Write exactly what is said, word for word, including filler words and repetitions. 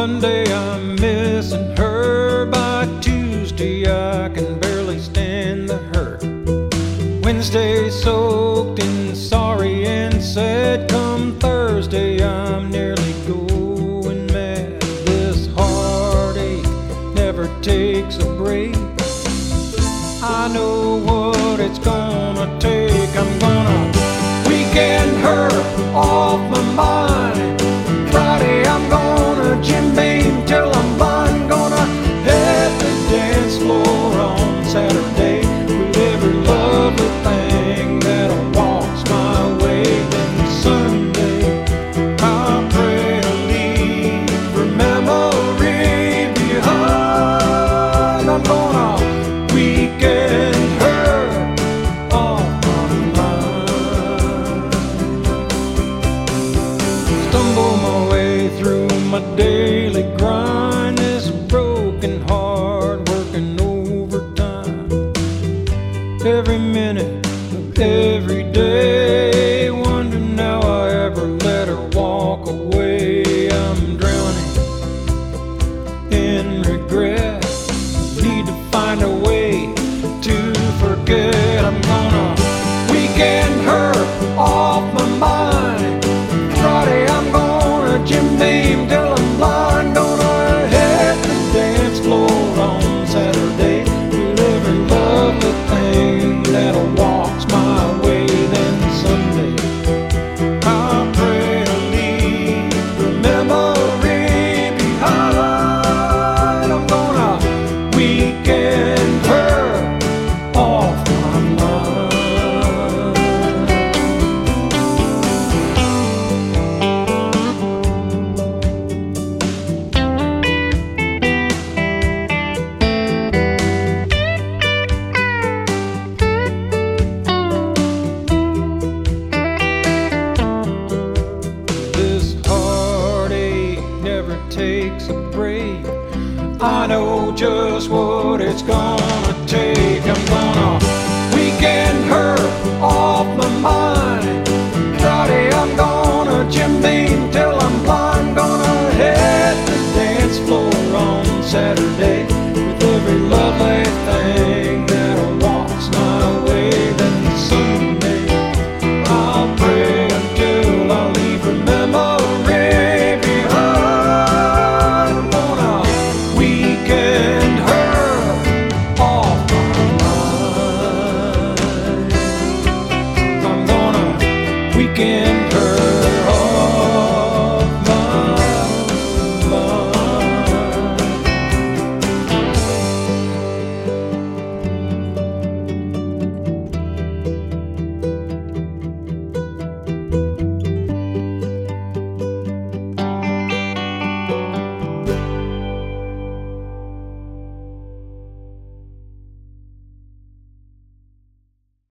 Monday I'm missing her. By Tuesday I can barely stand the hurt. Wednesday soaked in sorry and sad. Come Thursday I'm nearly going mad. This heartache never takes a break. I know what it's gonna take. I'm gonna weekend her off my mind. Friday I'm gonna Jim Beam till I'm blind. Gonna hit the dance floor on Saturday with every lovely thing that walks my way. Then Sunday I pray to leave her memory behind. I'm gonna weekend her off my mind. Stumble my way through my daily grind, this broken heart working overtime. Every minute of every day, wondering how I ever let her walk away. I'm drowning in regret, need to find a way to forget. I'm gonna weekend her off my mind. Friday I'm gonna Jim Beam till I'm blind. Gonna hit the dance floor on Saturday with every lovely thing that walks my way. Then Sunday I pray to leave the memory behind. I'm gonna weekend her off my mind. This heartache never takes a break. I know just what it's gonna